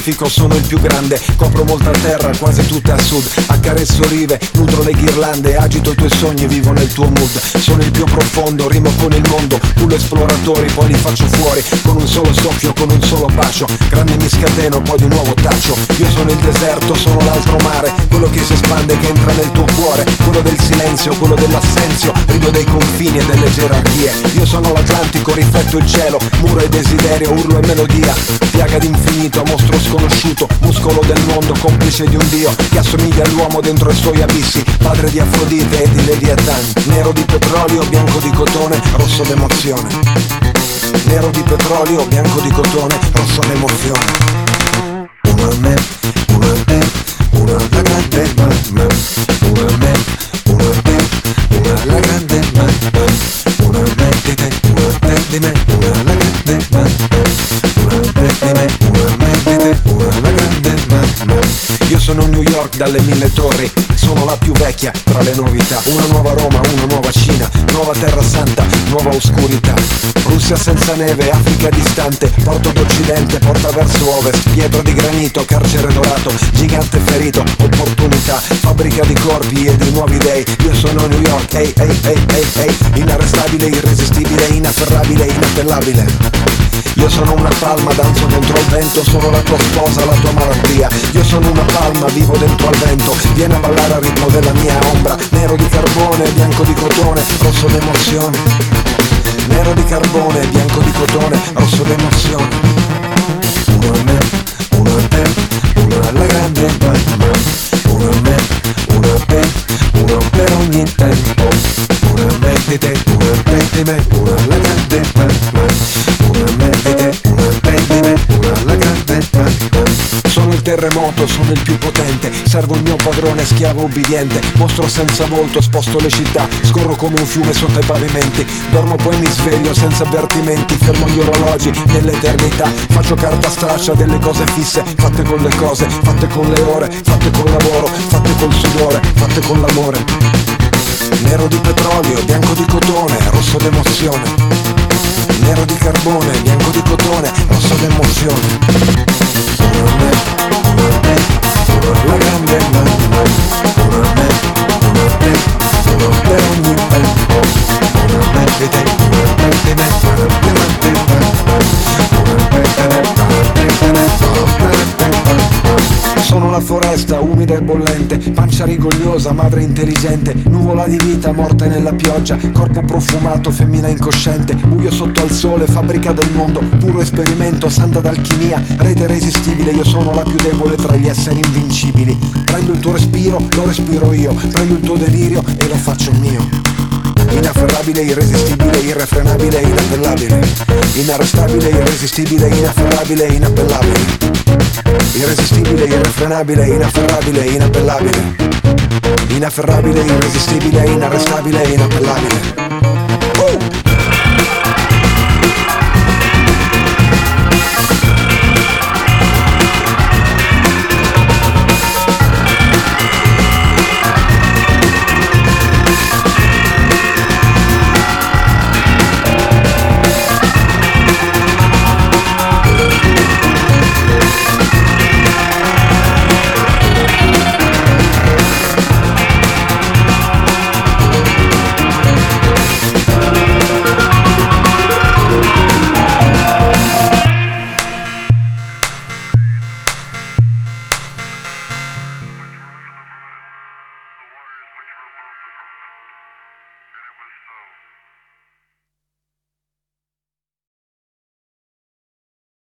Pacifico sono il più grande, copro molta terra, quasi tutta a sud. Accarezzo rive, nutro le ghirlande, agito i tuoi sogni, vivo nel tuo mood. Sono il più profondo, rimo con il mondo, pulo esploratori, poi li faccio fuori con un solo soffio, con un solo bacio. Grande mi scateno, poi di nuovo taccio. Io sono il deserto, sono l'altro mare, quello che si espande, che entra nel tuo cuore, quello del silenzio, quello dell'assenzio, rido dei confini e delle gerarchie. Io sono l'Atlantico, rifletto il cielo, muro e desiderio, urlo e melodia, piaga d'infinito, mostro sconosciuto, muscolo del mondo, complice di un dio che assomiglia all'uomo dentro i suoi abissi, padre di Afrodite e di Leviathan. Nero di petrolio, bianco di cotone, rosso d'emozione. Nero di petrolio, bianco di cotone, rosso d'emozione. Uno a me, uno a te, uno alla grande mamma. Uno a me, uno a te, uno alla grande mamma. Uno a me di te, uno a te di me, uno alla grande mamma. Uno a me di me, uno a me di te, uno alla grande mamma. Io sono New York dalle 1000 torri, sono la più vecchia tra le novità. Una nuova Roma, una nuova Cina, nuova terra santa, nuova oscurità. Russia senza neve, Africa distante, porto d'Occidente, porta verso ovest. Pietra di granito, carcere dorato, gigante ferito, opportunità. Fabbrica di corpi e di nuovi dei. Io sono New York, ehi, ehi, ehi, ehi, ehi. Inarrestabile, irresistibile, inafferrabile, inappellabile. Io sono una palma, danzo contro il vento, sono la tua sposa, la tua malattia. Io sono una palma, vivo dentro al vento, vieni a ballare al ritmo della mia ombra. Nero di carbone, bianco di cotone, rosso d'emozione. Nero di carbone, bianco di cotone, rosso d'emozione. Uno a me, uno a te, uno alla grande mamma. Uno a me, uno a te, uno per ogni tempo. Uno a me di te, uno a te di me, uno alla grande mamma. Uno a me di te, uno a te di me, uno alla grande mamma. Sono il terremoto, sono il più potente, servo il mio padrone, schiavo ubbidiente. Mostro senza volto, sposto le città, scorro come un fiume sotto i pavimenti. Dormo poi mi sveglio senza avvertimenti, fermo gli orologi nell'eternità. Faccio carta straccia delle cose fisse, fatte con le cose, fatte con le ore, fatte col lavoro, fatte col sudore, fatte con l'amore. Nero di petrolio, bianco di cotone, rosso d'emozione. Nero di carbone, bianco di cotone, rosso d'emozione. Uno a me, uno a te, uno alla grande mamma. Uno a me, uno a te, uno per ogni tempo. Uno a me di te, uno a me di me, uno alla grande mamma. Uno a me di me, uno a me di me, uno alla grande mamma. Sono la foresta, umida e bollente, pancia rigogliosa, madre intelligente, nuvola di vita, morte nella pioggia, corpo profumato, femmina incosciente, buio sotto al sole, fabbrica del mondo, puro esperimento, santa d'alchimia, rete irresistibile. Io sono la più debole tra gli esseri invincibili. Prendo il tuo respiro, lo respiro io, prendo il tuo delirio e lo faccio mio. Inafferrabile, irresistibile, irrefrenabile, inappellabile. Inarrestabile, irresistibile, inafferrabile, inappellabile. Irresistibile, irrefrenabile, inafferrabile, inappellabile. Inafferrabile, irresistibile, inarrestabile, inappellabile.